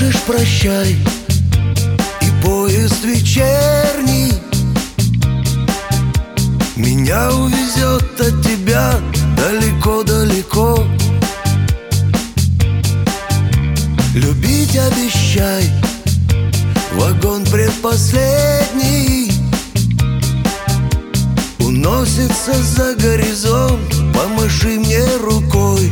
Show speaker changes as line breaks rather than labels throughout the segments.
скажешь прощай, и поезд вечерний меня увезет от тебя далеко-далеко. Любить обещай, вагон предпоследний уносится за горизонт, помаши мне рукой.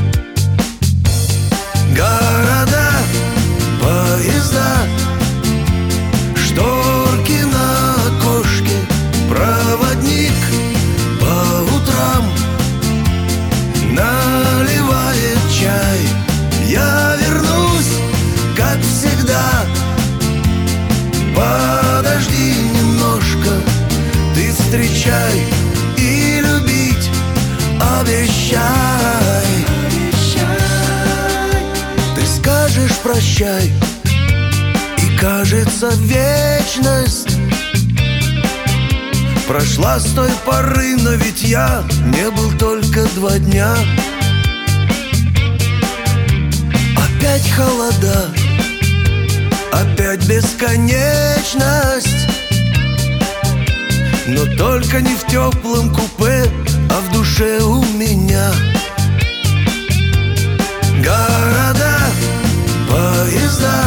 Города, поезда, шторки на окошке, проводник по утрам наливает чай. Я вернусь, как всегда. Подожди немножко, ты встречай и любить обещай. Ты скажешь прощай, и кажется вечность прошла с той поры, но ведь я не был только 2 дня. Опять холода, опять бесконечность, но только не в теплом купе, а в душе у меня. Города, поезда,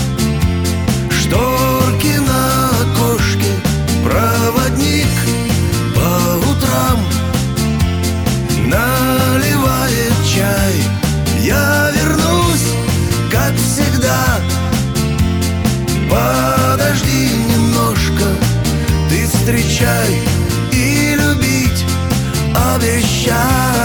шторки на окошке, проводник по утрам наливает чай. Я вернусь, как всегда. Подожди немножко, ты встречай и любить обещай.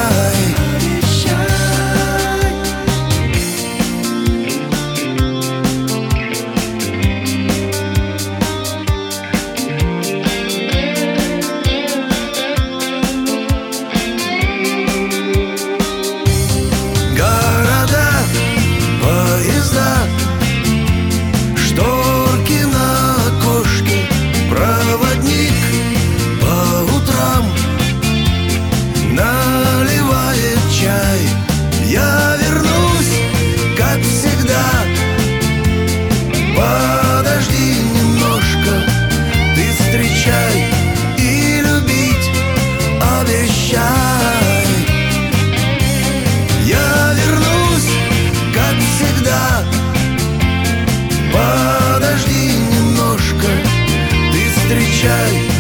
Города, поезда, шторки на окошке, проводник по утрам наливает чай. Я вернусь, как всегда. Подожди немножко, ты встречай и любить обещай. Я вернусь, как всегда. Подожди немножко, ты встречай